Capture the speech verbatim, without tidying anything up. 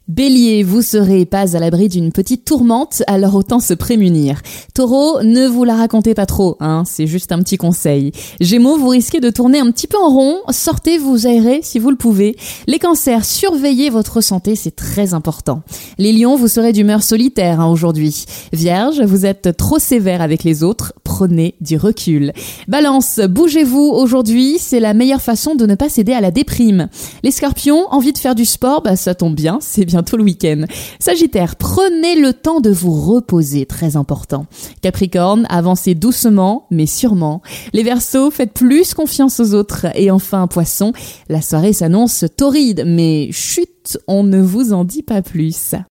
Bélier, vous serez pas à l'abri d'une petite tourmente, alors autant se prémunir. Taureau, ne vous la racontez pas trop, hein, c'est juste un petit conseil. Gémeaux, vous risquez de tourner un petit peu en rond, sortez vous aérer si vous le pouvez. Les cancers, surveillez votre santé, c'est très important. Les lions, vous serez d'humeur solitaire hein, aujourd'hui. Vierge, vous êtes trop sévère avec les autres, prenez du recul. Balance, bougez-vous aujourd'hui, c'est la meilleure façon de ne pas céder à la déprime. Les scorpions, envie de faire du sport, bah ça tombe bien, c'est bien bientôt le week-end. Sagittaire, prenez le temps de vous reposer, très important. Capricorne, avancez doucement, mais sûrement. Les Verseaux, faites plus confiance aux autres. Et enfin, Poisson, la soirée s'annonce torride, mais chut, on ne vous en dit pas plus.